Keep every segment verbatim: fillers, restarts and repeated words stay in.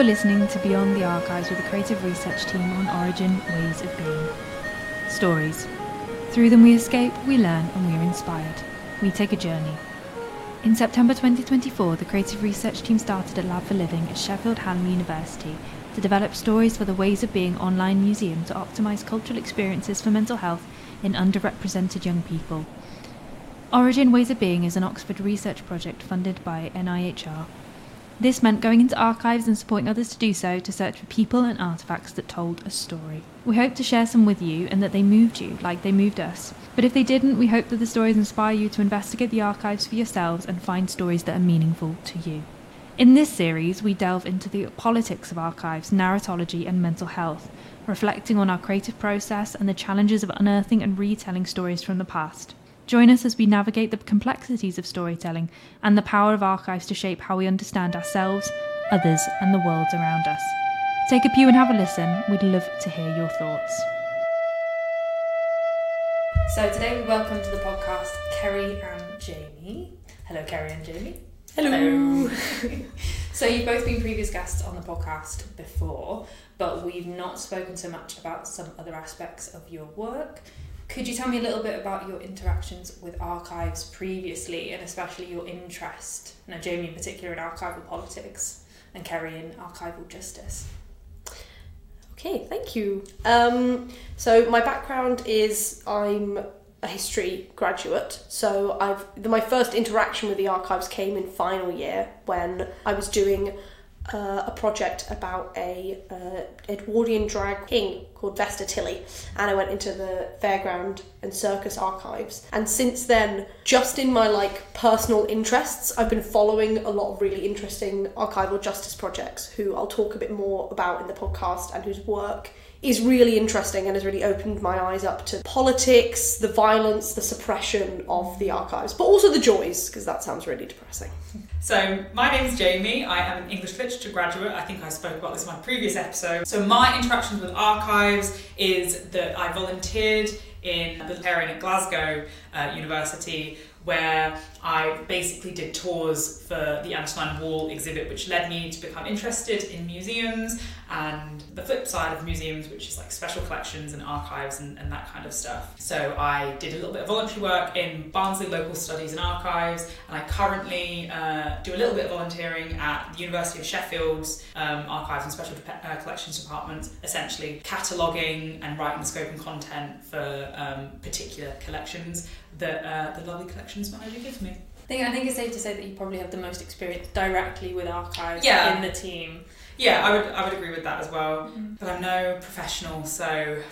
You're listening to Beyond the Archives with the creative research team on Origin Ways of Being. Stories. Through them we escape, we learn, and we are inspired. We take a journey. In September twenty twenty-four, the creative research team started a lab for living at Sheffield Hallam University to develop stories for the Ways of Being online museum to optimise cultural experiences for mental health in underrepresented young people. Origin Ways of Being is an Oxford research project funded by N I H R. This meant going into archives and supporting others to do so to search for people and artefacts that told a story. We hope to share some with you and that they moved you like they moved us. But if they didn't, we hope that the stories inspire you to investigate the archives for yourselves and find stories that are meaningful to you. In this series, we delve into the politics of archives, narratology and mental health, reflecting on our creative process and the challenges of unearthing and retelling stories from the past. Join us as we navigate the complexities of storytelling and the power of archives to shape how we understand ourselves, others, and the world around us. Take a pew and have a listen. We'd love to hear your thoughts. So today we welcome to the podcast Kerry and Jamie. Hello, Kerry and Jamie. Hello. Hello. So you've both been previous guests on the podcast before, but we've not spoken so much about some other aspects of your work. Could you tell me a little bit about your interactions with archives previously, and especially your interest, now Jamie in particular, in archival politics and Kerry in archival justice? Okay, thank you. Um, so my background is I'm a history graduate, so I've my first interaction with the archives came in final year when I was doing Uh, a project about a uh, Edwardian drag king called Vesta Tilly, and I went into the fairground and circus archives, and since then, just in my like personal interests, I've been following a lot of really interesting archival justice projects who I'll talk a bit more about in the podcast, and whose work is really interesting and has really opened my eyes up to politics, the violence, the suppression of the archives, but also the joys, because that sounds really depressing. So my name's Jamie, I am an English literature graduate. I think I spoke about this in my previous episode. So my interactions with archives is that I volunteered in the Librarian at Glasgow uh, University, where I basically did tours for the Antonine Wall exhibit, which led me to become interested in museums and the flip side of museums, which is like special collections and archives and, and that kind of stuff. So I did a little bit of voluntary work in Barnsley Local Studies and Archives, and I currently uh, do a little bit of volunteering at the University of Sheffield's um, Archives and Special De- uh, Collections Department, essentially cataloguing and writing the scope and content for um, particular collections that uh, the lovely collections manager gives me. I think, I think it's safe to say that you probably have the most experience directly with archives yeah. in the team. Yeah, I would I would agree with that as well. Mm-hmm. But I'm no professional, so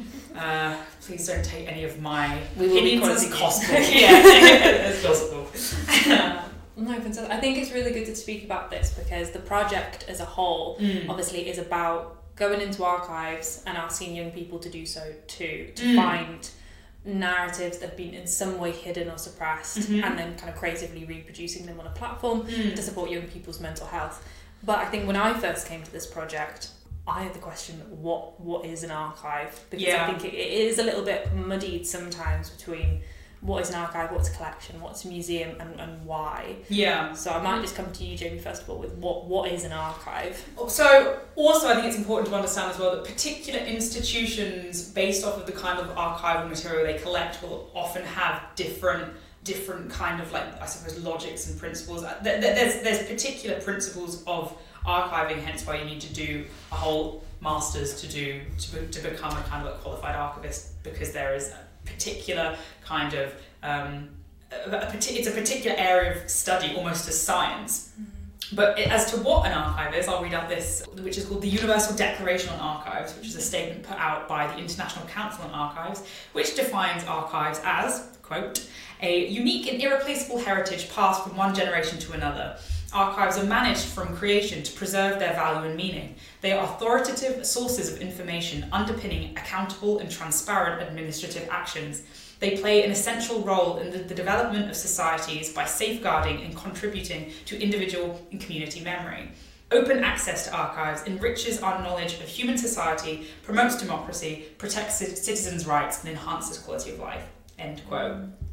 uh, please don't take any of my we will opinions as gospel. yeah, as gospel. Uh, no, I think it's really good to speak about this because the project as a whole mm. obviously is about going into archives and asking young people to do so too, to mm. find narratives that have been in some way hidden or suppressed, mm-hmm. and then kind of creatively reproducing them on a platform mm. to support young people's mental health. But I think when I first came to this project, I had the question, what what is an archive? Because yeah. I think it, it is a little bit muddied sometimes between what is an archive, what's a collection, what's a museum, and, and why. Yeah. So I might just come to you, Jamie, first of all, with what what is an archive? So also I think it's important to understand as well that particular institutions, based off of the kind of archival material they collect, will often have different different kind of like, I suppose, logics and principles. There's there's particular principles of archiving, hence why you need to do a whole master's to do to, to become a kind of a qualified archivist, because there is a particular kind of um, a, a, it's a particular area of study, almost as science. Mm-hmm. But it, as to what an archive is, I'll read out this, which is called the Universal Declaration on Archives, which is a statement put out by the International Council on Archives, which defines archives as, quote, a unique and irreplaceable heritage passed from one generation to another. Archives are managed from creation to preserve their value and meaning. They are authoritative sources of information underpinning accountable and transparent administrative actions. They play an essential role in the, the development of societies by safeguarding and contributing to individual and community memory. Open access to archives enriches our knowledge of human society, promotes democracy, protects citizens' rights, and enhances quality of life. End quote.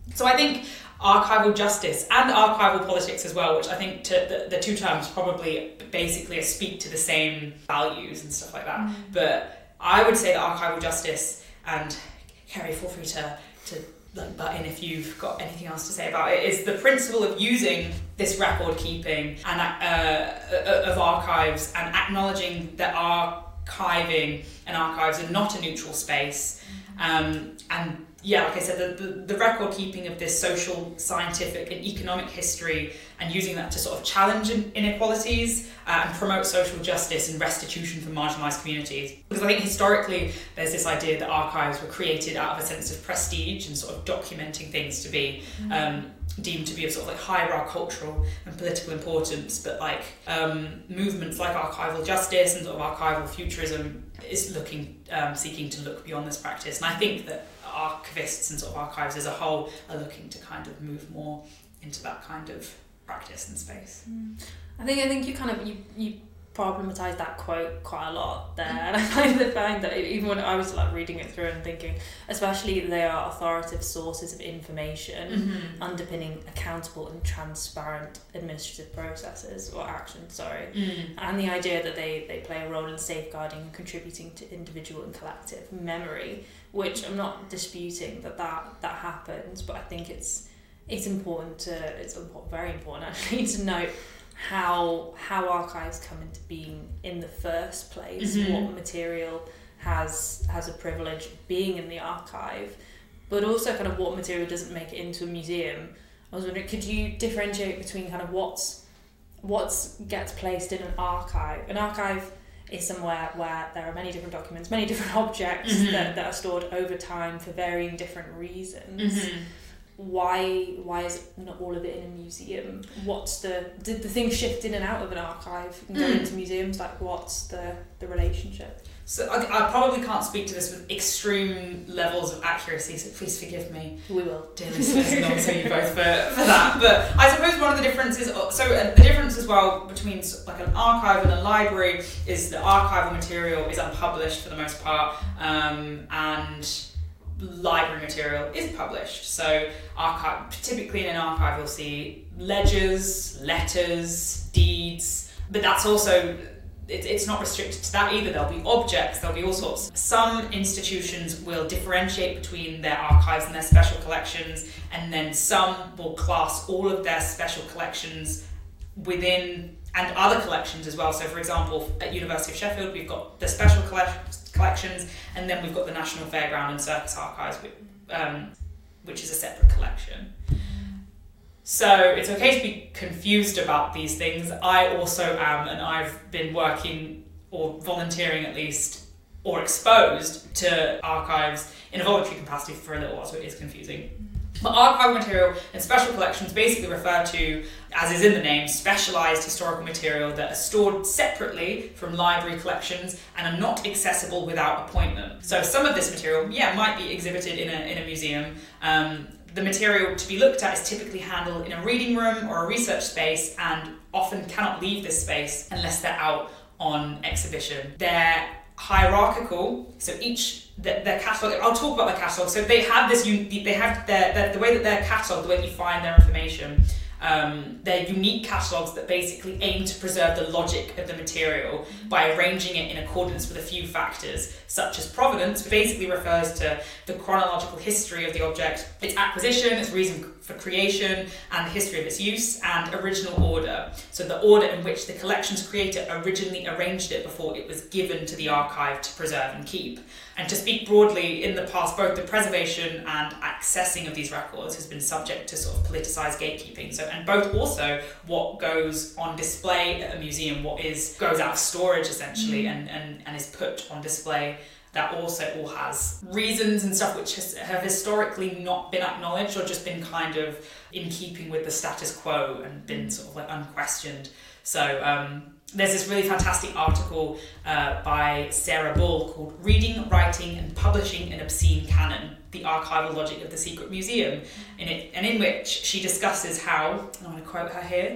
So I think archival justice and archival politics as well, which I think to, the, the two terms probably basically speak to the same values and stuff like that. Mm. But I would say that archival justice, and Kerry, feel free to, to like butt in if you've got anything else to say about it, is the principle of using this record keeping and uh, of archives and acknowledging that archiving and archives are not a neutral space. Um, and yeah, like I said, the, the, the record keeping of this social, scientific and economic history, and using that to sort of challenge inequalities uh, and promote social justice and restitution for marginalised communities. Because I think historically there's this idea that archives were created out of a sense of prestige and sort of documenting things to be um, deemed to be of sort of like higher cultural and political importance, but like um, movements like archival justice and sort of archival futurism is looking, um, seeking to look beyond this practice. And I think that archivists and sort of archives as a whole are looking to kind of move more into that kind of practice and space. Mm. I think I think you kind of you you problematise that quote quite a lot there, and I find, I find that even when I was like reading it through and thinking, especially they are authoritative sources of information mm-hmm. underpinning accountable and transparent administrative processes or actions, sorry, mm. and the idea that they, they play a role in safeguarding and contributing to individual and collective memory, which I'm not disputing that that, that happens, but I think it's it's important to, it's important, very important actually, to note how how archives come into being in the first place, mm-hmm. what material has has a privilege being in the archive, but also kind of what material doesn't make it into a museum. I was wondering, could you differentiate between kind of what's what's gets placed in an archive? An archive is somewhere where there are many different documents, many different objects mm-hmm. that, that are stored over time for varying different reasons. Mm-hmm. Why why is not all of it in a museum? What's the did the thing shift in and out of an archive and go mm. into museums? Like, what's the, the relationship? So I, I probably can't speak to this with extreme levels of accuracy, so please forgive me. We will. Dear listeners, and also you both for, for that. But I suppose one of the differences, so uh, the difference as well between like an archive and a library is that archival material is unpublished for the most part, um, and library material is published. So archive, typically in an archive you'll see ledgers, letters, deeds, but that's also, it, it's not restricted to that either. There'll be objects, there'll be all sorts. Some institutions will differentiate between their archives and their special collections, and then some will class all of their special collections within, and other collections as well. So for example, at University of Sheffield we've got the special collections collections, and then we've got the National Fairground and Circus Archives, which, um, which is a separate collection. So it's okay to be confused about these things. I also am, and I've been working, or volunteering at least, or exposed to archives in a voluntary capacity for a little while, so it is confusing. But archival material and special collections basically refer to, as is in the name, specialised historical material that are stored separately from library collections and are not accessible without appointment. So some of this material, yeah, might be exhibited in a, in a museum. Um, the material to be looked at is typically handled in a reading room or a research space, and often cannot leave this space unless they're out on exhibition. They're hierarchical, so each their, their catalogue, I'll talk about their catalogue. So they have this, they have their, their the way that they're catalogued, the way that you find their information. Um, they're unique catalogues that basically aim to preserve the logic of the material by arranging it in accordance with a few factors, such as provenance, which basically refers to the chronological history of the object, its acquisition, its reason for creation, and the history of its use, and original order. So the order in which the collection's creator originally arranged it before it was given to the archive to preserve and keep. And to speak broadly, in the past, both the preservation and accessing of these records has been subject to sort of politicised gatekeeping. So, and both also what goes on display at a museum, what is goes out of storage essentially, mm. and, and, and is put on display, that also all has reasons and stuff which has, have historically not been acknowledged or just been kind of in keeping with the status quo and been sort of like unquestioned. So um, there's this really fantastic article uh, by Sarah Bull called Reading, Writing and Publishing an Obscene Canon, the Archival Logic of the Secret Museum, in it, and in which she discusses how, and I'm going to quote her here,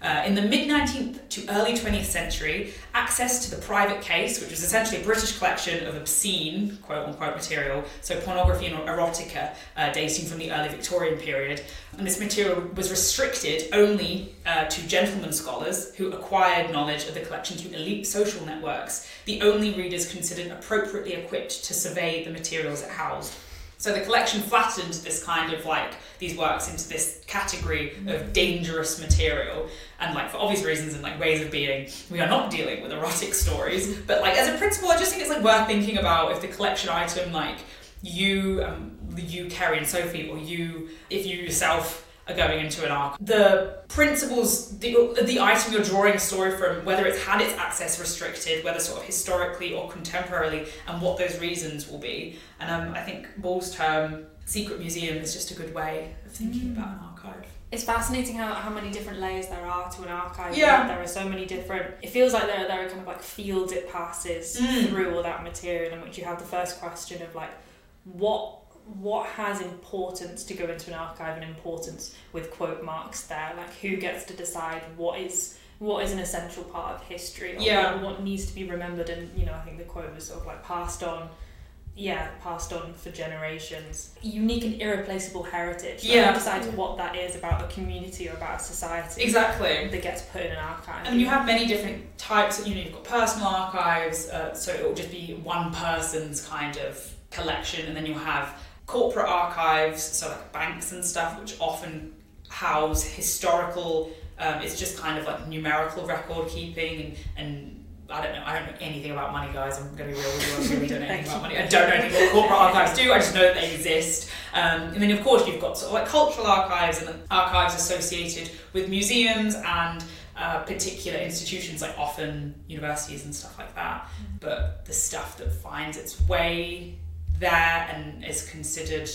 Uh, in the mid-nineteenth to early twentieth century, access to the private case, which was essentially a British collection of obscene, quote-unquote, material, so pornography and erotica, uh, dating from the early Victorian period, and this material was restricted only uh, to gentlemen scholars who acquired knowledge of the collection through elite social networks, the only readers considered appropriately equipped to survey the materials it housed. So the collection flattened this kind of like, these works into this category of dangerous material. And like, for obvious reasons and like ways of being, we are not dealing with erotic stories. But like, as a principle, I just think it's like worth thinking about if the collection item, like you, um, you, Kerry and Sophie, or you, if you yourself are going into an arc, the principles, the, the item you're drawing a story from, whether it's had its access restricted, whether sort of historically or contemporarily, and what those reasons will be. And um, I think Ball's term, secret museum, is just a good way of thinking mm. about an archive. It's fascinating how, how many different layers there are to an archive. Yeah. There are so many different, it feels like there, there are kind of like fields it passes mm. through all that material, in which you have the first question of like, what what has importance to go into an archive, and importance with quote marks there, like who gets to decide what is what is an essential part of history, or yeah. what, what needs to be remembered. And you know, I think the quote was sort of like passed on yeah passed on for generations, unique and irreplaceable heritage. Like yeah who decides what that is about a community or about a society, exactly, that gets put in an archive. And you have many different types. You know, you've got personal archives, uh, so it will just be one person's kind of collection, and then you'll have corporate archives, so like banks and stuff, which often house historical, um, it's just kind of like numerical record keeping, and, and I don't know, I don't know anything about money, guys, I'm going to be real with you, I really don't know anything about money. I don't know anything what corporate archives do, I just know that they exist. Um, and then of course you've got sort of like cultural archives, and archives associated with museums and uh, particular institutions, like often universities and stuff like that. Mm. But the stuff that finds its way there and is considered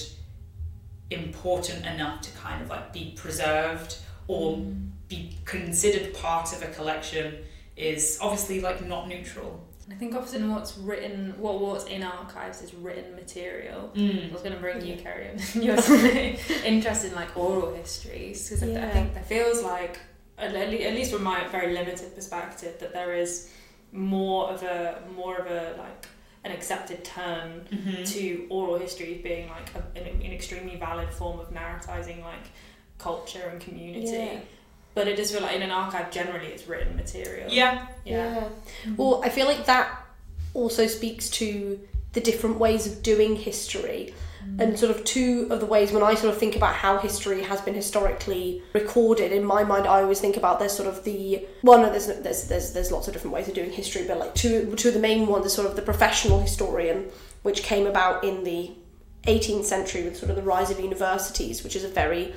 important enough to kind of like be preserved or mm. be considered part of a collection is obviously like not neutral. I think often what's written, what what's in archives is written material. Mm. I was going to bring you, Kerry, and you're interested in like oral histories, because yeah. I think there feels like, at least from my very limited perspective, that there is more of a more of a like an accepted turn mm-hmm. to oral history being like a, an, an extremely valid form of narratizing like culture and community. Yeah. But it does feel like in an archive generally it's written material. Yeah. Yeah. yeah. Mm-hmm. Well, I feel like that also speaks to the different ways of doing history. Mm. And sort of two of the ways when I sort of think about how history has been historically recorded, in my mind I always think about there's sort of the one well, no, there's there's there's there's lots of different ways of doing history, but like two two of the main ones are sort of the professional historian, which came about in the eighteenth century with sort of the rise of universities, which is a very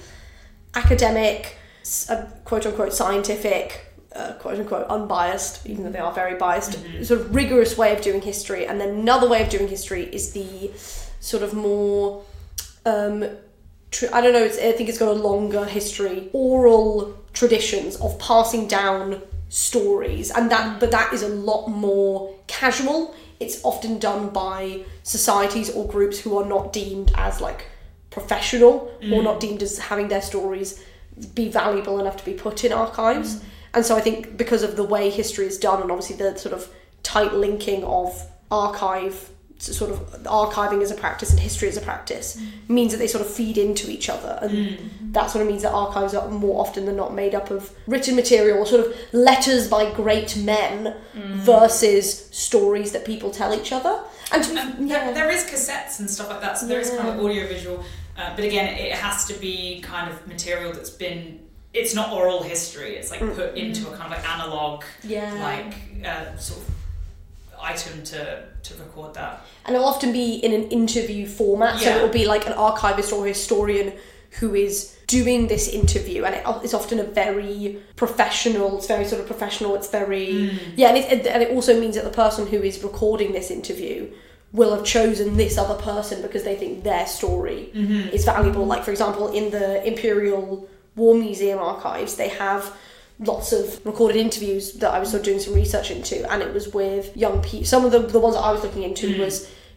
academic, uh, quote unquote scientific, Uh, quote unquote unbiased, even though they are very biased, mm-hmm. sort of rigorous way of doing history. And then another way of doing history is the sort of more um tr- I don't know it's, I think it's got a longer history, oral traditions of passing down stories, and that but that is a lot more casual. It's often done by societies or groups who are not deemed as like professional mm. or not deemed as having their stories be valuable enough to be put in archives. Mm. And so I think because of the way history is done, and obviously the sort of tight linking of archive, sort of archiving as a practice and history as a practice, mm. means that they sort of feed into each other. And mm. that sort of means that archives are more often than not made up of written material, or sort of letters by great men mm. versus stories that people tell each other. And, and yeah. there, there is cassettes and stuff like that, so there yeah. is kind of audiovisual, uh, but again, it has to be kind of material that's been, it's not oral history, it's like mm. put into a kind of like analog, yeah. like uh, sort of item to, to record that. And it'll often be in an interview format, yeah. so it'll be like an archivist or a historian who is doing this interview, and it, it's often a very professional, it's very sort of professional, it's very, mm. yeah, and it, and it also means that the person who is recording this interview will have chosen this other person because they think their story mm-hmm. is valuable. Like, for example, in the Imperial War Museum archives, they have lots of recorded interviews that I was sort of doing some research into, and it was with young people. Some of the, the ones that I was looking into mm. was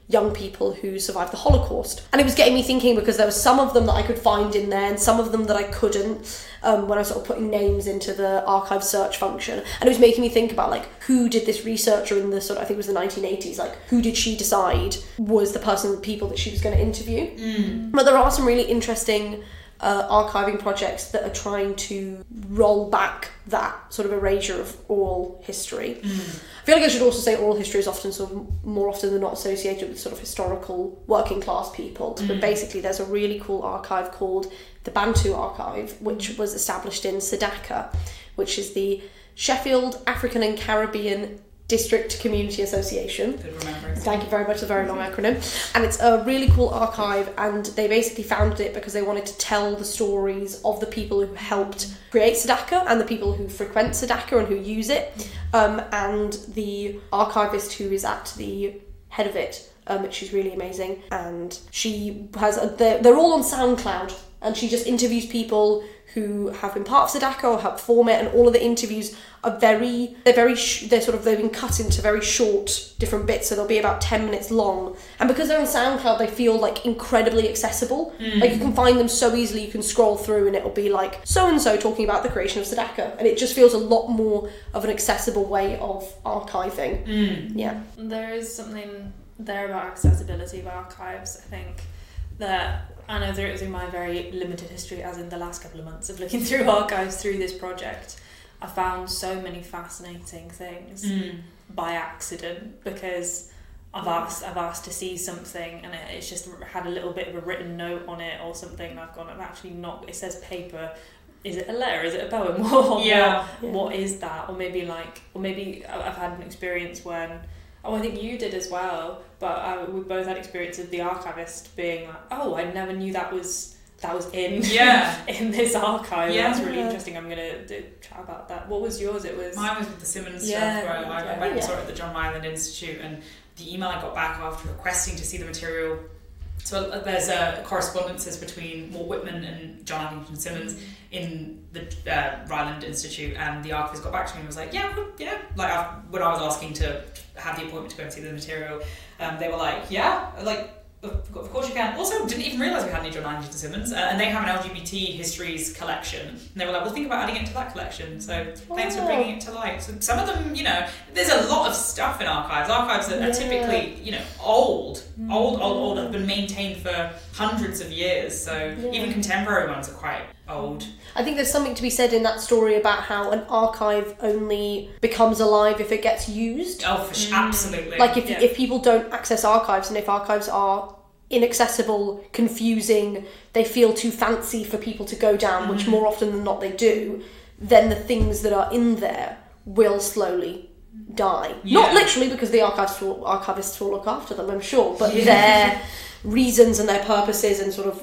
young people who survived the Holocaust. And it was getting me thinking, because there were some of them that I could find in there and some of them that I couldn't, um, when I was sort of putting names into the archive search function. And it was making me think about, like, who did this researcher in the sort of, I think it was the nineteen eighties, like, who did she decide was the person, the people that she was going to interview? Mm. But there are some really interesting uh, archiving projects that are trying to roll back that sort of erasure of oral history. Mm. I feel like I should also say oral history is often sort of more often than not associated with sort of historical working class people. Mm. But basically there's a really cool archive called the Bantu Archive, which was established in SEDACA, which is the Sheffield African and Caribbean District Community Association. Good remembering. Thank you very much, it's a very long acronym. And it's a really cool archive, and they basically founded it because they wanted to tell the stories of the people who helped create SEDACA and the people who frequent SEDACA and who use it. Um, and the archivist who is at the head of it, um, she's really amazing, and she has, a, they're, they're all on SoundCloud, and she just interviews people who have been part of SEDACA or helped form it, and all of the interviews are very, they're very, sh- they're sort of, they've been cut into very short different bits, so they'll be about ten minutes long. And because they're on SoundCloud, they feel like incredibly accessible. Mm. Like you can find them so easily, you can scroll through and it'll be like, so-and-so talking about the creation of SEDACA. And it just feels a lot more of an accessible way of archiving. Mm. Yeah. There is something there about accessibility of archives, I think, that I know through, through my very limited history, as in the last couple of months of looking through archives through this project, I found so many fascinating things mm. by accident, because I've asked I've asked to see something and it, it's just had a little bit of a written note on it or something, and I've gone, I'm actually not, it says paper, is it a letter, is it a poem, or yeah. what, yeah. what is that? Or maybe like, or maybe I've had an experience when, oh, I think you did as well, but uh, we both had experience of the archivist being like, oh, I never knew that was that was in yeah. in this archive. Yeah. That's really interesting. I'm gonna do, chat about that. What was yours? It was mine was with the Simmons yeah, stuff, where I, yeah. I went and yeah. saw it at the John Ryland Institute, and the email I got back after requesting to see the material. So uh, there's uh, correspondences between Walt Whitman and John Addington Symonds mm. in the uh, Ryland Institute, and the archivist got back to me and was like, yeah, well, yeah. Like I, when I was asking to have the appointment to go and see the material, um, they were like, yeah, like. Of course you can. Also, didn't even realise we had any John Addington Symonds, uh, and they have an L G B T histories collection. And they were like, well, think about adding it to that collection. So thanks oh. for bringing it to light. So some of them, you know, there's a lot of stuff in archives. Archives that yeah. are typically, you know, old, mm. old, old, old, have been maintained for hundreds of years. So yeah. even contemporary ones are quite old. I think there's something to be said in that story about how an archive only becomes alive if it gets used. Oh, for sure, mm. absolutely. Like if yeah. if people don't access archives, and if archives are inaccessible, confusing, they feel too fancy for people to go down, mm. which more often than not they do, then the things that are in there will slowly die. Yeah. Not literally, because the archivists will, archivists will look after them, I'm sure, but yeah. their reasons and their purposes and sort of,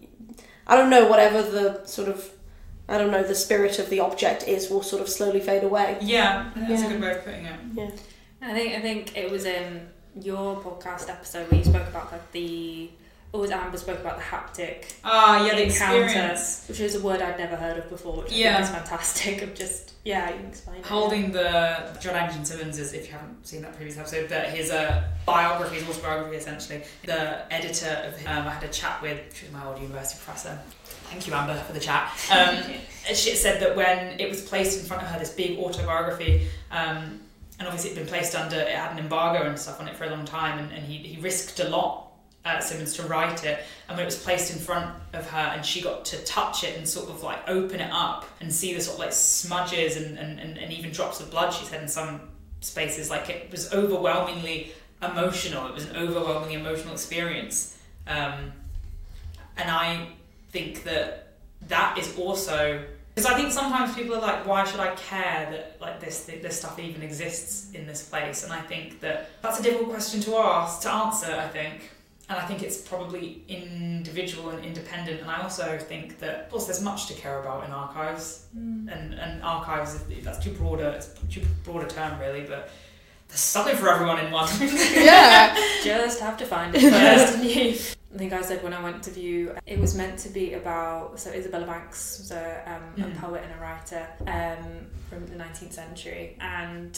I don't know, whatever the sort of, I don't know, the spirit of the object is, will sort of slowly fade away. Yeah, that's yeah. a good way of putting it. Yeah. I think I think it was in your podcast episode where you spoke about like the, or was Amber spoke about the haptic Ah, yeah, the encounter, experience. which is a word I'd never heard of before, which yeah. I think is fantastic. Of just yeah, you can explain it. Holding the John Addington Symonds is, if you haven't seen that previous episode, but his uh, biography, his autobiography essentially. The editor of um, I had a chat with, she was my old university professor. Thank you, Amber, for the chat. Um, she said that when it was placed in front of her, this big autobiography, um, and obviously it'd been placed under, it had an embargo and stuff on it for a long time, and, and he, he risked a lot, uh, Symonds, to write it, and when it was placed in front of her and she got to touch it and sort of like open it up and see the sort of like smudges and, and, and, and even drops of blood, she said, in some spaces, like it was overwhelmingly emotional, it was an overwhelmingly emotional experience. Um, and I think that that is also, because I think sometimes people are like, why should I care that like this this stuff even exists in this place? And I think that that's a difficult question to ask, to answer, I think. And I think it's probably individual and independent. And I also think that, of course, there's much to care about in archives. Mm. And, and archives, that's too broad a, it's too broad a term, really, but there's something for everyone in one. Yeah. Just have to find it first. I think I said when I went to view, it was meant to be about, so Isabella Banks was a, um, mm. a poet and a writer um, from the nineteenth century, and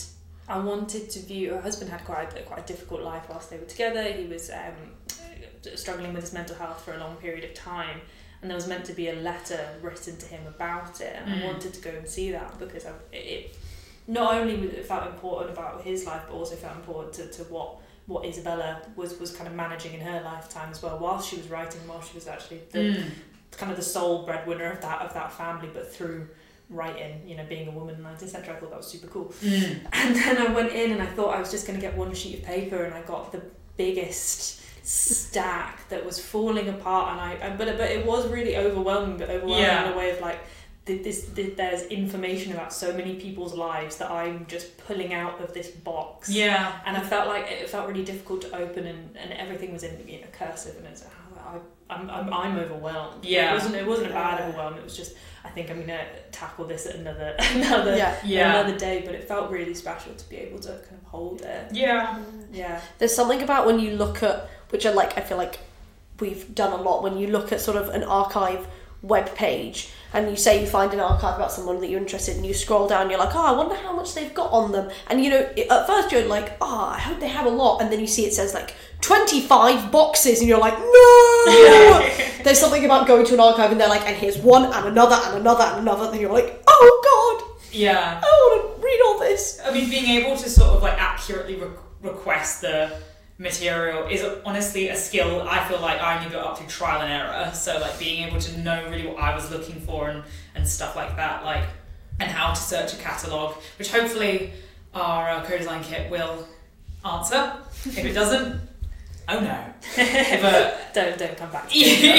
I wanted to view. Her husband had quite a, quite a difficult life whilst they were together. He was um, struggling with his mental health for a long period of time, and there was meant to be a letter written to him about it. And mm. I wanted to go and see that because I, it not only it felt important about his life, but also felt important to, to what what Isabella was was kind of managing in her lifetime as well, whilst she was writing, while she was actually the mm. kind of the sole breadwinner of that of that family, but through writing, you know, being a woman in the nineteenth century, I thought that was super cool. Mm. And then I went in and I thought I was just going to get one sheet of paper, and I got the biggest stack that was falling apart, and I, I but but it was really overwhelming, but overwhelming yeah. in a way of like, this, this there's information about so many people's lives that I'm just pulling out of this box. Yeah. And I felt like it felt really difficult to open, and, and everything was in, you know, cursive, and it's like, oh, I, I'm, I'm I'm overwhelmed. Yeah. It wasn't it wasn't a bad overwhelm. It was just, I think I'm gonna tackle this at another another yeah. Yeah. another day. But it felt really special to be able to kind of hold it. Yeah. Yeah. There's something about when you look at, which I like, I feel like we've done a lot, when you look at sort of an archive web page and you say you find an archive about someone that you're interested in, and you scroll down, you're like, oh, I wonder how much they've got on them. And you know, at first you're like, oh, I hope they have a lot. And then you see it says like twenty-five boxes, and you're like, no! Yeah. There's something about going to an archive and they're like, and here's one and another and another and another, and you're like, oh God! Yeah. I want to read all this. I mean, being able to sort of like accurately re- request the material is honestly a skill I feel like I only got up through trial and error. So like being able to know really what I was looking for and, and stuff like that, like, and how to search a catalogue, which hopefully our uh, co-design kit will answer. If it doesn't, oh no. But don't don't come back to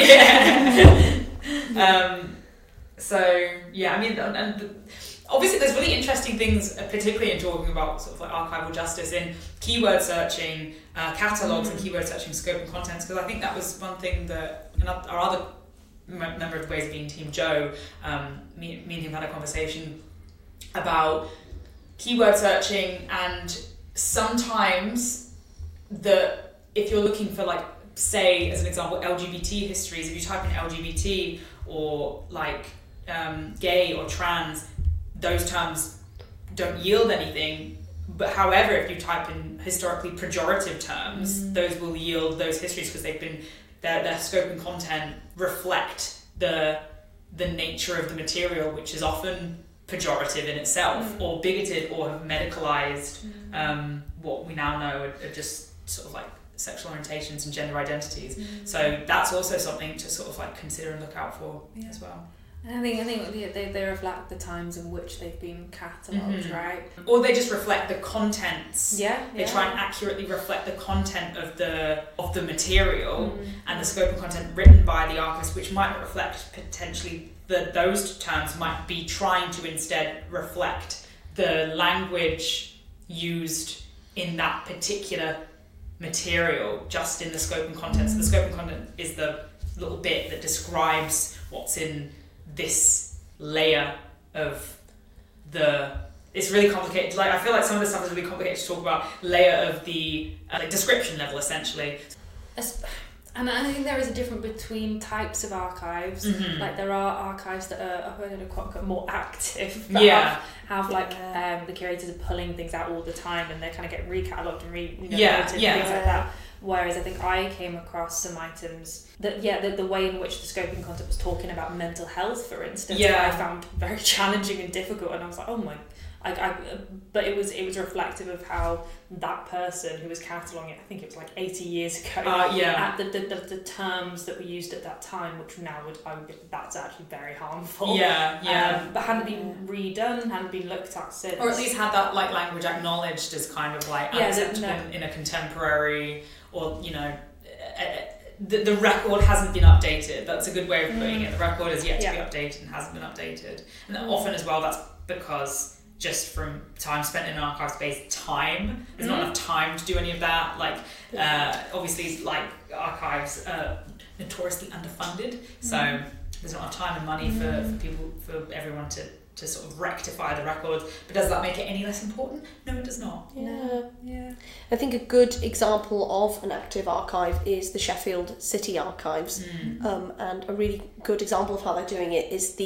yeah. um, so yeah, I mean, and, and the, obviously there's really interesting things, particularly in talking about sort of like archival justice, in keyword searching, uh, catalogues, mm. and keyword searching scope and contents, because I think that was one thing that our other member of the Ways of Being team, Joe, um, me, me and him had a conversation about keyword searching, and sometimes the if you're looking for, like, say as an example, L G B T histories, if you type in L G B T or like um, gay or trans, those terms don't yield anything. But however, if you type in historically pejorative terms, mm. those will yield those histories, because they've been their their scope and content reflect the the nature of the material, which is often pejorative in itself, mm. or bigoted, or have medicalized mm. um, what we now know are, are just sort of like sexual orientations and gender identities. Mm. So that's also something to sort of like consider and look out for yeah. as well. I think I think they they reflect the times in which they've been catalogued, mm-hmm. right? Or they just reflect the contents. Yeah, They yeah. try and accurately reflect the content of the of the material mm-hmm. and the scope and content written by the archivist, which might not reflect potentially that those terms might be trying to instead reflect the language used in that particular material, just in the scope and content. So the scope and content is the little bit that describes what's in this layer of the, it's really complicated, like I feel like some of the stuff is really complicated to talk about, layer of the uh, like description level essentially. And I think there is a difference between types of archives. Mm-hmm. Like there are archives that are, I don't know, quite more active, that yeah. have, have like yeah. um, the curators are pulling things out all the time, and they kind of get recatalogued and re you know, yeah, noted, yeah. things like that. Whereas I think I came across some items that, yeah, the, the way in which the scoping content was talking about mental health, for instance, yeah. I found very challenging and difficult, and I was like, oh my, I, I, but it was it was reflective of how that person who was cataloguing it, I think it was like eighty years ago, uh, yeah. at the, the, the, the terms that were used at that time, which now would, I would that's actually very harmful. Yeah, yeah. Um, but hadn't been redone, hadn't been looked at since. Or at least had that like language acknowledged as kind of like yeah, unacceptable no. in, in a contemporary, or, you know, the, the record hasn't been updated. That's a good way of putting mm. it. The record has yet to yeah. be updated and hasn't been updated. And often as well, that's because just from time spent in an archive space, time, there's mm. not enough time to do any of that. Like, uh, obviously, like, archives are notoriously underfunded, so mm. there's not enough time and money mm. for, for people, for everyone to to sort of rectify the records. But does that make it any less important? No, it does not. Yeah. Yeah. I think a good example of an active archive is the Sheffield City Archives. Mm. Um, and a really good example of how they're doing it is the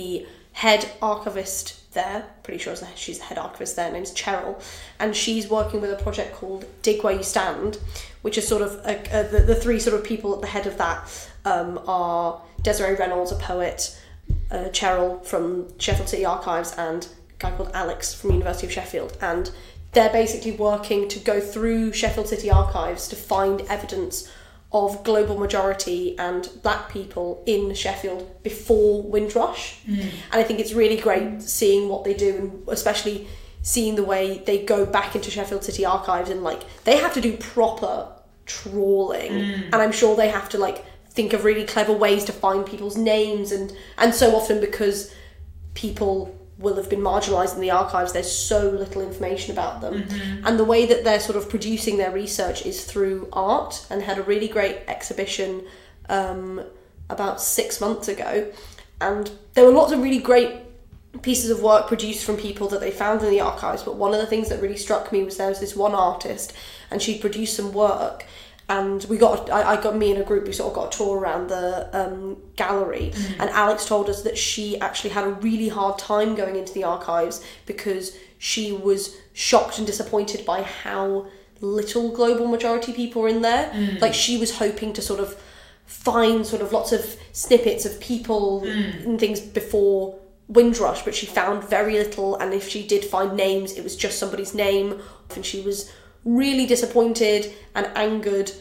head archivist there, pretty sure she's the head archivist there, name's Cheryl, and she's working with a project called Dig Where You Stand, which is sort of a, a, the, the three sort of people at the head of that um, are Desiree Reynolds, a poet, uh, Cheryl from Sheffield City Archives, and a guy called Alex from University of Sheffield, and they're basically working to go through Sheffield City Archives to find evidence of global majority and black people in Sheffield before Windrush. Mm. And I think it's really great seeing what they do, and especially seeing the way they go back into Sheffield City Archives, and like they have to do proper trawling, mm. and I'm sure they have to like think of really clever ways to find people's names, and and so often because people will have been marginalised in the archives, there's so little information about them. Mm-hmm. And the way that they're sort of producing their research is through art, and had a really great exhibition um, about six months ago. And there were lots of really great pieces of work produced from people that they found in the archives, but one of the things that really struck me was there was this one artist, and she produced some work, and we got, I, I got me and a group, we sort of got a tour around the um, gallery, mm-hmm. and Alex told us that she actually had a really hard time going into the archives because she was shocked and disappointed by how little global majority people were in there. Mm. Like she was hoping to sort of find sort of lots of snippets of people mm. and things before Windrush, but she found very little, and if she did find names, it was just somebody's name, and she was really disappointed and angered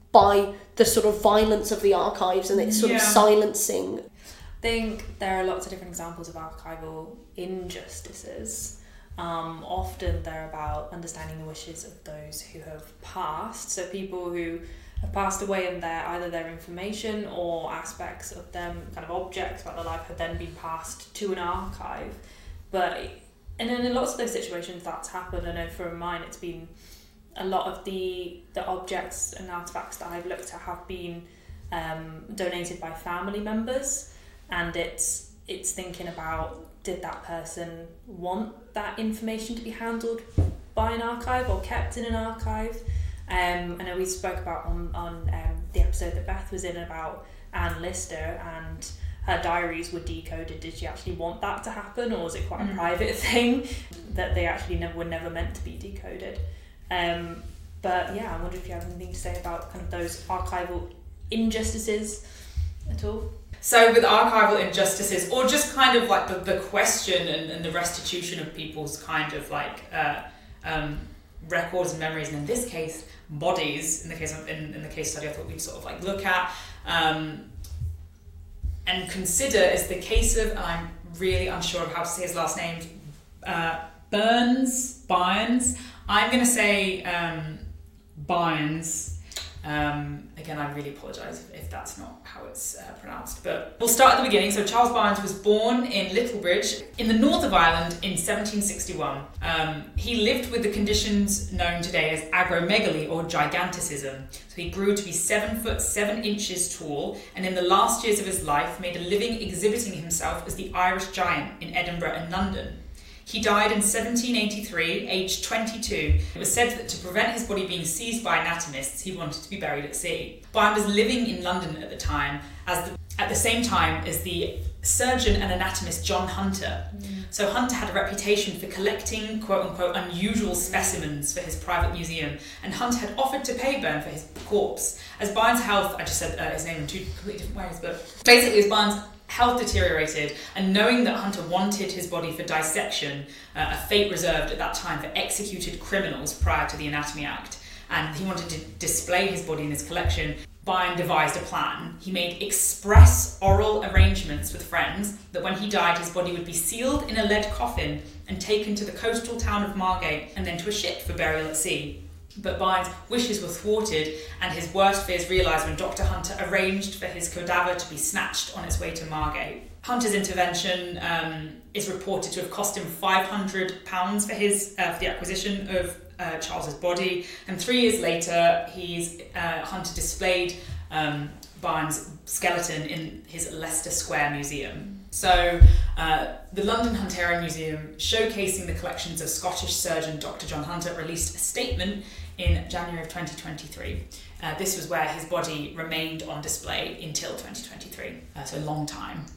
by the sort of violence of the archives and its sort yeah. of silencing. I think there are lots of different examples of archival injustices. Um, often they're about understanding the wishes of those who have passed, so people who have passed away and their either their information or aspects of them, kind of objects about their life, have then been passed to an archive. But and then in lots of those situations that's happened. I know for mine it's been a lot of the the objects and artifacts that I've looked at have been um, donated by family members, and it's it's thinking about, did that person want that information to be handled by an archive or kept in an archive? Um, I know we spoke about on, on um, the episode that Beth was in about Anne Lister, and her diaries were decoded. Did she actually want that to happen, or was it quite mm. a private thing that they actually never, were never meant to be decoded? Um, but yeah, I wonder if you have anything to say about kind of those archival injustices at all? So with archival injustices, or just kind of like the, the question and, and the restitution of people's kind of like uh, um, records and memories, and in this case, bodies, in the case of, in, in the case study I thought we'd sort of like look at um, and consider is the case of, and I'm really unsure of how to say his last name, uh, Burns, Bynes. I'm going to say um, Bynes. Um, again, I really apologise if, if that's not how it's uh, pronounced, but we'll start at the beginning. So Charles Bynes was born in Littlebridge in the north of Ireland in seventeen sixty-one. Um, he lived with the conditions known today as agromegaly or giganticism. So he grew to be seven foot seven inches tall, and in the last years of his life made a living exhibiting himself as the Irish giant in Edinburgh and London. He died in seventeen eighty-three, aged twenty-two. It was said that to prevent his body being seized by anatomists, he wanted to be buried at sea. Bynes was living in London at the time, as the, at the same time as the surgeon and anatomist John Hunter. Mm. So Hunter had a reputation for collecting quote-unquote unusual specimens for his private museum, and Hunter had offered to pay Byrne for his corpse. As Bynes' health, I just said uh, his name in two completely different ways, but basically as Bynes' health deteriorated, and knowing that Hunter wanted his body for dissection, uh, a fate reserved at that time for executed criminals prior to the Anatomy Act, and he wanted to display his body in his collection, Bynes devised a plan. He made express oral arrangements with friends that when he died his body would be sealed in a lead coffin and taken to the coastal town of Margate and then to a ship for burial at sea. But Bynes' wishes were thwarted, and his worst fears realised when Doctor Hunter arranged for his cadaver to be snatched on its way to Margate. Hunter's intervention um, is reported to have cost him five hundred pounds for his uh, for the acquisition of uh, Charles's body, and three years later, he's uh, Hunter displayed um, Bynes' skeleton in his Leicester Square Museum. So, uh, the London Hunterian Museum, showcasing the collections of Scottish surgeon Doctor John Hunter, released a statement in January of twenty twenty-three. Uh, this was where his body remained on display until twenty twenty-three, uh, so a long time.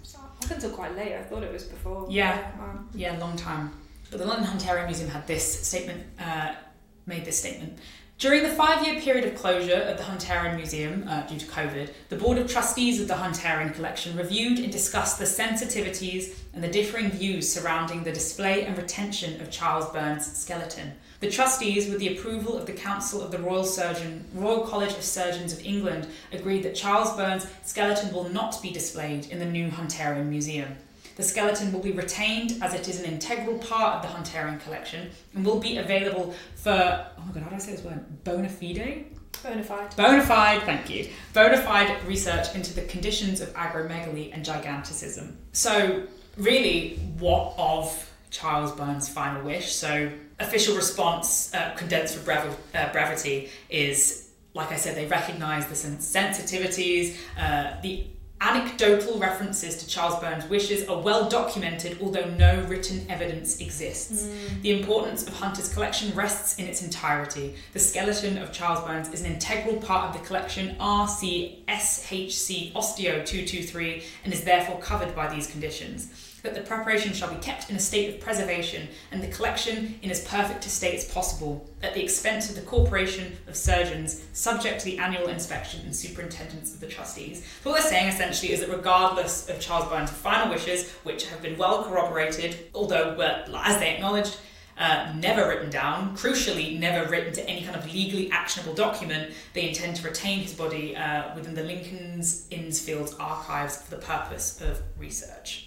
Up until quite late, I thought it was before. Yeah, Wow. yeah, long time. But the London Hunterian Museum had this statement, uh, made this statement. During the five-year period of closure of the Hunterian Museum uh, due to COVID, the Board of Trustees of the Hunterian Collection reviewed and discussed the sensitivities and the differing views surrounding the display and retention of Charles Burns' skeleton. The trustees, with the approval of the Council of the Royal Surgeon, Royal College of Surgeons of England, agreed that Charles Burns' skeleton will not be displayed in the new Hunterian Museum. The skeleton will be retained as it is an integral part of the Hunterian collection and will be available for, oh my god, how do I say this word? Bona fide? Bona fide. Bona fide, thank you. Bona fide research into the conditions of agromegaly and giganticism. So, really, what of Charles Burns' final wish? So, official response, uh, condensed for brev- uh, brevity, is, like I said, they recognise the sens- sensitivities, uh, the anecdotal references to Charles Burns' wishes are well documented, although no written evidence exists. Mm. The importance of Hunter's collection rests in its entirety. The skeleton of Charles Burns is an integral part of the collection R C S H C Osteo two two three and is therefore covered by these conditions. That the preparation shall be kept in a state of preservation and the collection in as perfect a state as possible, at the expense of the Corporation of Surgeons, subject to the annual inspection and superintendence of the trustees. So what they're saying essentially is that regardless of Charles Burns' final wishes, which have been well corroborated, although were, as they acknowledged, uh, never written down, crucially never written to any kind of legally actionable document, they intend to retain his body uh, within the Lincoln's Inn Fields archives for the purpose of research.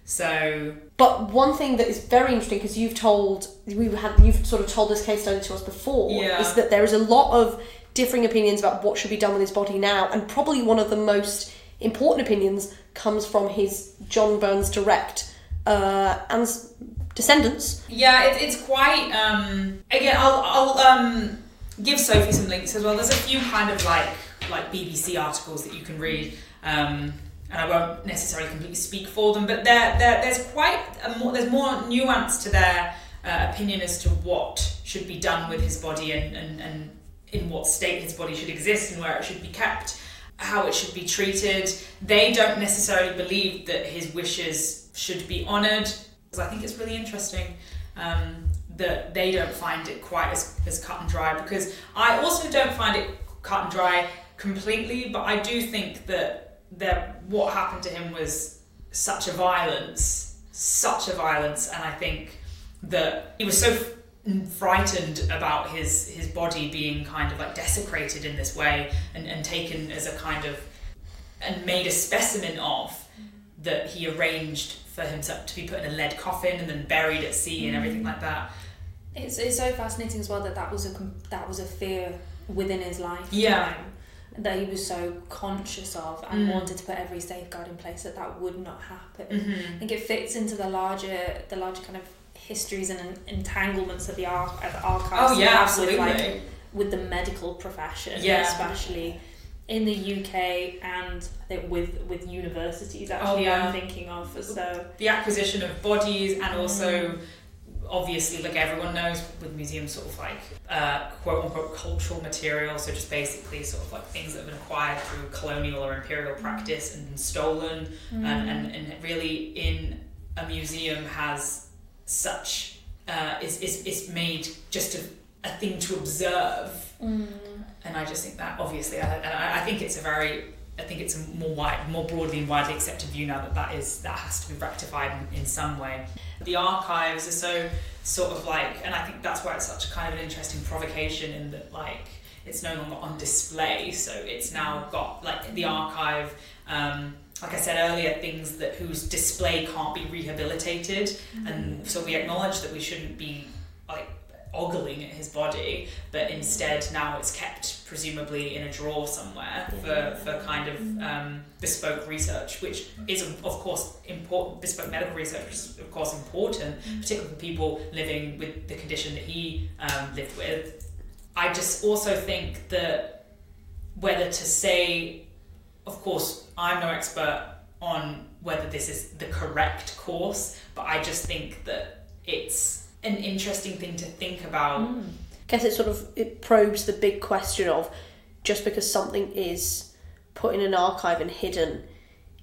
So, but one thing that is very interesting, because you've told we've had you've sort of told this case study to us before, yeah. is that there is a lot of differing opinions about what should be done with his body now, and probably one of the most important opinions comes from his John Burns Direct uh, and descendants. Yeah, it, it's quite. Um, again, I'll I'll um, give Sophie some links as well. There's a few kind of like like B B C articles that you can read. Um, And I won't necessarily completely speak for them, but there, there, there's quite a more, there's more nuance to their uh, opinion as to what should be done with his body and, and, and in what state his body should exist and where it should be kept, how it should be treated. They don't necessarily believe that his wishes should be honoured. I think it's really interesting um, that they don't find it quite as, as cut and dry, because I also don't find it cut and dry completely, but I do think that that what happened to him was such a violence, such a violence, and I think that he was so f- frightened about his, his body being kind of like desecrated in this way and, and taken as a kind of, and made a specimen of, that he arranged for himself to be put in a lead coffin and then buried at sea and everything like that. It's it's so fascinating as well that that was a that was a fear within his life. Yeah. That he was so conscious of and Mm. wanted to put every safeguard in place that that would not happen. Mm-hmm. I think it fits into the larger, the larger kind of histories and entanglements that the, ar- at the archives Oh yeah, have absolutely. with, like, with the medical profession, Yeah. especially in the U K and I think with with universities. Actually, Oh, yeah. I'm thinking of so The acquisition of bodies, and also Mm. obviously, like everyone knows, with museums, sort of like uh, quote unquote cultural material, so just basically sort of like things that have been acquired through colonial or imperial practice and been stolen, Mm. and, and, and really in a museum has such, uh, is, is, is made just a, a thing to observe. Mm. And I just think that obviously, I, and I, I think it's a very, I think it's a more wide, more broadly and widely accepted view now that that is that has to be rectified in, in some way. The archives are so sort of like, and I think that's why it's such a kind of an interesting provocation in that like it's no longer on display, so it's now got like the archive. Um, like I said earlier, things that whose display can't be rehabilitated, mm-hmm. and so we acknowledge that we shouldn't be like ogling at his body, but instead now it's kept presumably in a drawer somewhere for, for kind of um, bespoke research, which is of course important. Bespoke medical research, which is of course important, particularly for people living with the condition that he um, lived with. I just also think that whether to say, of course, I'm no expert on whether this is the correct course, but I just think that it's an interesting thing to think about. Mm. I guess it sort of it probes the big question of, just because something is put in an archive and hidden,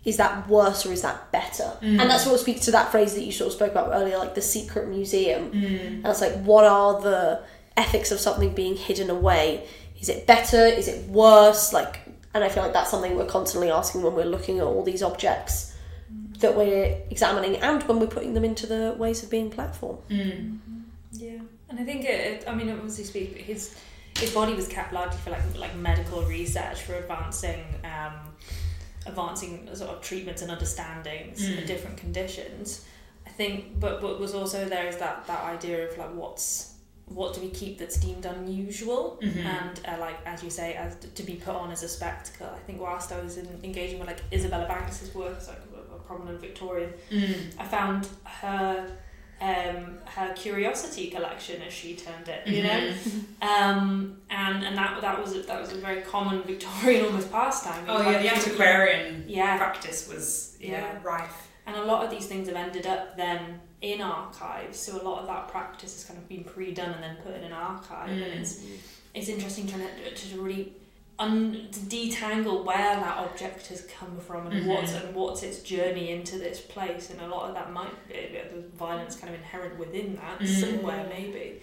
is that worse or is that better? Mm. And that sort of speaks to that phrase that you sort of spoke about earlier, like the secret museum. Mm. And it's like, what are the ethics of something being hidden away? Is it better? Is it worse? Like, and I feel like that's something we're constantly asking when we're looking at all these objects that we're examining, and when we're putting them into the Ways of Being platform. Mm. Yeah, and I think it, it I mean, obviously, speak his his body was kept largely for like like medical research, for advancing um, advancing sort of treatments and understandings Mm. of different conditions. I think, but what was also there is that that idea of like what's what do we keep that's deemed unusual, Mhm. and uh, like as you say, as to be put on as a spectacle. I think whilst I was in, engaging with like Isabella Banks's work as like a, a prominent Victorian, Mm. I found her um her curiosity collection, as she termed it, you know, Mhm. um and and that that was a, that was a very common Victorian almost pastime. Oh yeah, the antiquarian Yeah. practice was yeah, Yeah. rife. And a lot of these things have ended up then in archives, so a lot of that practice has kind of been pre-done and then put in an archive, Mm. and it's it's interesting trying to, to really un, to detangle where that object has come from and Mhm. what's and what's its journey into this place, and a lot of that might be there's violence kind of inherent within that Mm. somewhere maybe,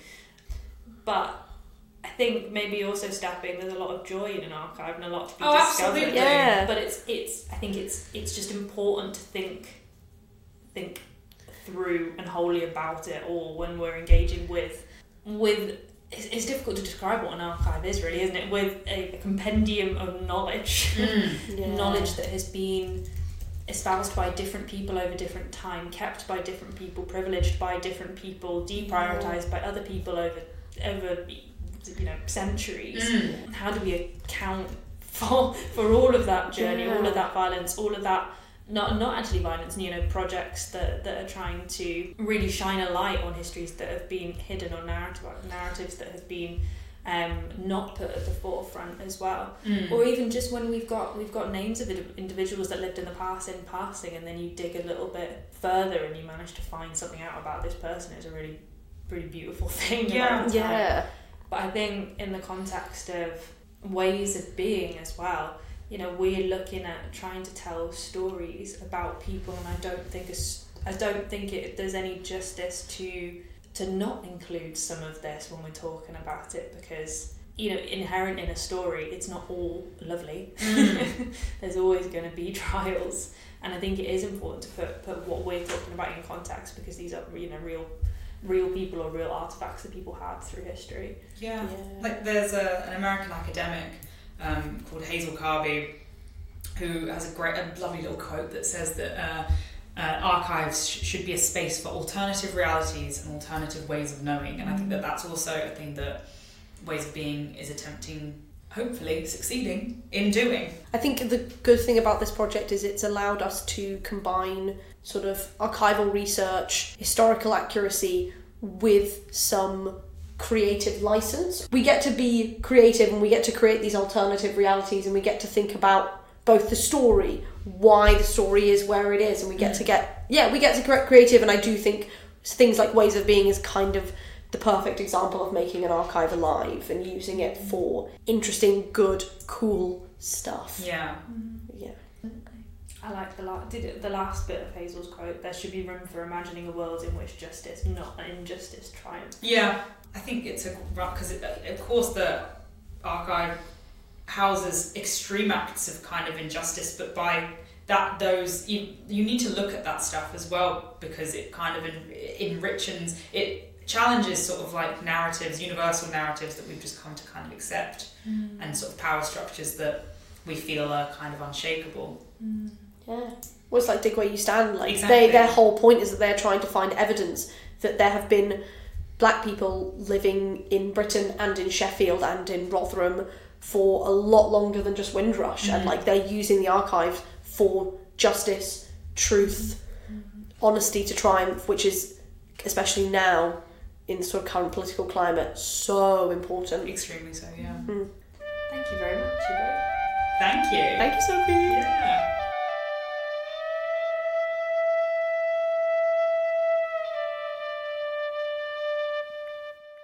but I think maybe also stepping there's a lot of joy in an archive and a lot to be Oh, discovered. absolutely. Yeah. But it's it's I think it's it's just important to think think through and wholly about it all when we're engaging with with it's, it's difficult to describe what an archive is, really, isn't it? With a, a compendium of knowledge, Mm. Yeah. knowledge that has been espoused by different people over different time, kept by different people, privileged by different people, deprioritized by other people over over you know centuries. Mm. How do we account for for all of that journey, all Yeah. of that violence, all of that not not actually violence, you know, projects that, that are trying to really shine a light on histories that have been hidden, or narrative narratives that have been um, not put at the forefront as well. Mm. Or even just when we've got we've got names of indi- individuals that lived in the past in passing, and then you dig a little bit further and you manage to find something out about this person, is a really really beautiful thing. a lot Yeah. of the time. Yeah. But I think in the context of ways of being as well, you know, we're looking at trying to tell stories about people, and I don't think it's, I don't think it, there's any justice to to not include some of this when we're talking about it, because, you know, inherent in a story, it's not all lovely. Mm. There's always going to be trials, and I think it is important to put, put what we're talking about in context, because these are, you know, real real people or real artifacts that people had through history. Yeah. Yeah. Like there's a, an American academic um, called Hazel Carby, who has a great, a lovely little quote that says that uh, uh, archives sh- should be a space for alternative realities and alternative ways of knowing. And I think that that's also a thing that Ways of Being is attempting, hopefully succeeding in doing. I think the good thing about this project is it's allowed us to combine sort of archival research, historical accuracy with some creative license. We get to be creative and we get to create these alternative realities, and we get to think about both the story, why the story is where it is, and we get to get, yeah, we get to get creative. And I do think things like Ways of Being is kind of the perfect example of making an archive alive and using it for interesting, good, cool stuff. Yeah. Yeah. I like the, la- did it, the last bit of Hazel's quote, there should be room for imagining a world in which justice, not injustice, triumphs. Yeah. I think it's a, because of course the archive houses extreme acts of kind of injustice, but by that those you, you need to look at that stuff as well, because it kind of en- enriches, it challenges sort of like narratives, universal narratives that we've just come to kind of accept, Mm. and sort of power structures that we feel are kind of unshakable. Mm. Yeah. Well, it's like Dig Where You Stand. Like Exactly. they, their whole point is that they're trying to find evidence that there have been black people living in Britain and in Sheffield and in Rotherham for a lot longer than just Windrush, Mm. and like they're using the archive for justice, truth, honesty to triumph, which is, especially now in the sort of current political climate, so important. Extremely so, yeah. Mm. Thank you very much, you both. Thank you. Thank you, Sophie. Yeah.